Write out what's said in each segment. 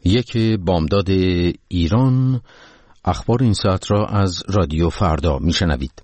یک بامداد ایران. اخبار این ساعت را از رادیو فردا میشنوید.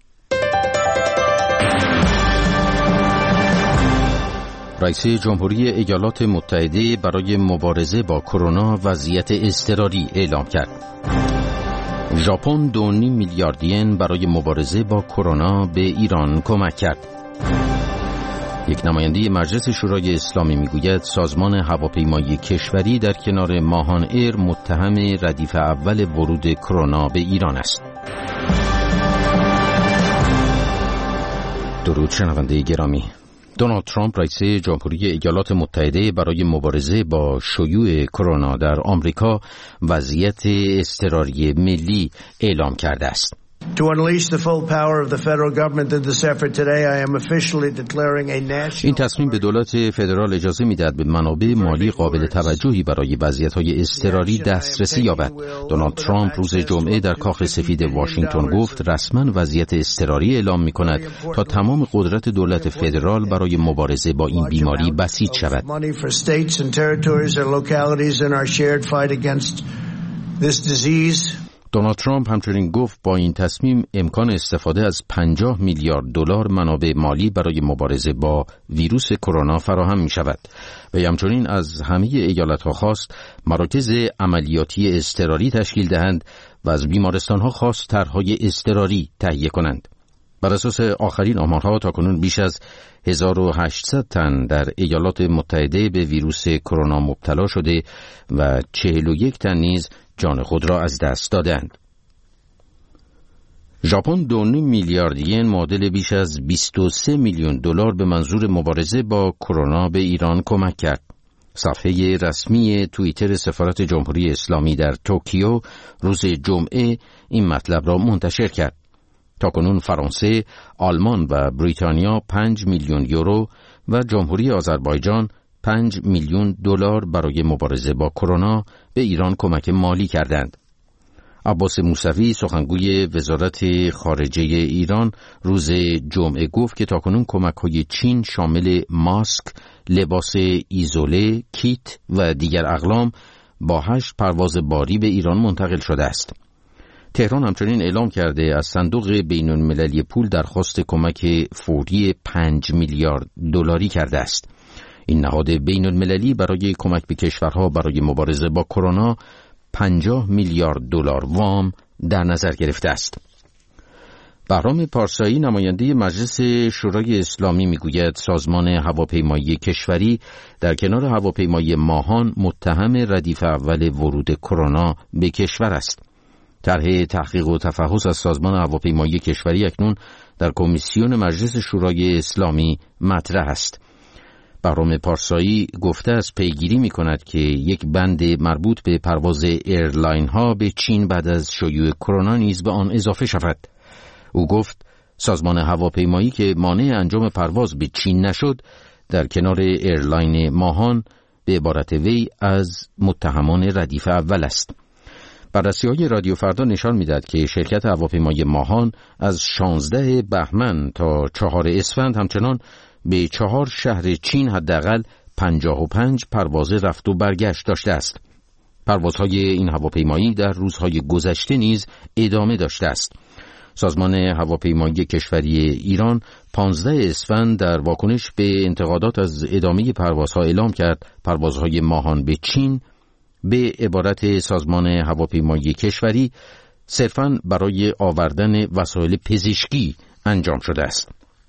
رئیس جمهوری ایالات متحده برای مبارزه با کرونا وضعیت اضطراری اعلام کرد. ژاپن 2.5 میلیارد ین برای مبارزه با کرونا به ایران کمک کرد. یک نماینده مجلس شورای اسلامی میگوید سازمان هواپیمایی کشوری در کنار ماهان ایر متهم ردیف اول ورود کرونا به ایران است. درود شنونده گرامی. دونالد ترامپ رئیس جمهوری ایالات متحده برای مبارزه با شیوع کرونا در آمریکا وضعیت اضطراری ملی اعلام کرده است. این تصمیم به دولت فدرال اجازه می‌دهد به منابع مالی قابل توجهی برای وضعیت‌های اضطراری دسترسی یابد. دونالد ترامپ روز جمعه در کاخ سفید واشنگتن گفت رسما وضعیت اضطراری اعلام می‌کند تا تمام قدرت دولت فدرال برای مبارزه با این بیماری بسیج شود. دونالد ترامپ همچنین گفت با این تصمیم امکان استفاده از 50 میلیارد دلار منابع مالی برای مبارزه با ویروس کرونا فراهم می شود و همچنین از همه ایالت‌ها خواست مراکز عملیاتی اضطراری تشکیل دهند و از بیمارستان‌ها خواست طرح‌های اضطراری تهیه کنند. بر اساس آخرین آمارها تاکنون بیش از 1800 تن در ایالات متحده به ویروس کرونا مبتلا شده و 41 تن نیز جان خود را از دست دادند. ژاپن 2.5 میلیارد ین معادل بیش از 23 میلیون دلار به منظور مبارزه با کرونا به ایران کمک کرد. صفحه رسمی توییتر سفارت جمهوری اسلامی در توکیو روز جمعه این مطلب را منتشر کرد. تاکنون فرانسه، آلمان و بریتانیا 5 میلیون یورو و جمهوری آذربایجان 5 میلیون دلار برای مبارزه با کرونا به ایران کمک مالی کردند. عباس موسوی سخنگوی وزارت خارجه ایران روز جمعه گفت که تاکنون کمک‌های چین شامل ماسک، لباس ایزوله، کیت و دیگر اقلام با 8 پرواز باری به ایران منتقل شده است. تهران همچنین اعلام کرده از صندوق بین‌المللی پول درخواست کمک فوری 5 میلیارد دلاری کرده است. این نهاد بین‌المللی برای کمک به کشورها برای مبارزه با کرونا 50 میلیارد دلار وام در نظر گرفته است. بهرام پارسایی نماینده مجلس شورای اسلامی میگوید سازمان هواپیمایی کشوری در کنار هواپیمایی ماهان متهم ردیف اول ورود کرونا به کشور است. طرح تحقیق و تفحص از سازمان هواپیمایی کشوری اکنون در کمیسیون مجلس شورای اسلامی مطرح است. بهرام پارسایی گفته است پیگیری می کند که یک بند مربوط به پرواز ایرلاین ها به چین بعد از شیوع کرونا نیز به آن اضافه شود. او گفت سازمان هواپیمایی که مانع انجام پرواز به چین نشد در کنار ایرلاین ماهان به عبارت وی از متهمان ردیف اول است. بررسی‌های رادیو فردا نشان می‌دهد که شرکت هواپیمایی ماهان از 16 بهمن تا 4 اسفند همچنان به 4 شهر چین حداقل 55 پرواز رفت و برگشت داشته است. پروازهای این هواپیمایی در روزهای گذشته نیز ادامه داشته است. سازمان هواپیمایی کشوری ایران 15 اسفند در واکنش به انتقادات از ادامه پروازها اعلام کرد پروازهای ماهان به چین به عبارت سازمان هواپیمایی کشوری صرفاً برای آوردن وسایل پزشکی انجام شده است.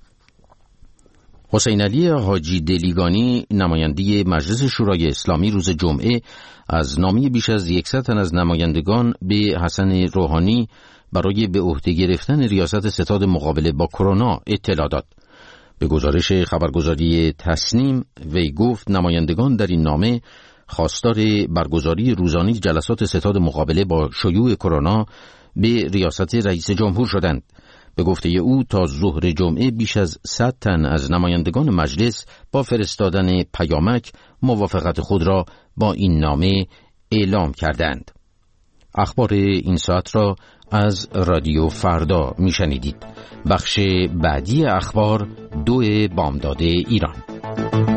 حسین علی حاجی دلیگانی نماینده مجلس شورای اسلامی روز جمعه از نامه بیش از 100 تن از نمایندگان به حسن روحانی برای به عهده گرفتن ریاست ستاد مقابله با کرونا اطلاع داد. به گزارش خبرگزاری تسنیم وی گفت نمایندگان در این نامه خواستار برگزاری روزانه جلسات ستاد مقابله با شیوع کرونا به ریاست رئیس جمهور شدند. به گفته او تا ظهر جمعه بیش از 100 تن از نمایندگان مجلس با فرستادن پیامک موافقت خود را با این نامه اعلام کردند. اخبار این ساعت را از رادیو فردا میشنیدید. بخش بعدی اخبار 2 بامداد ایران.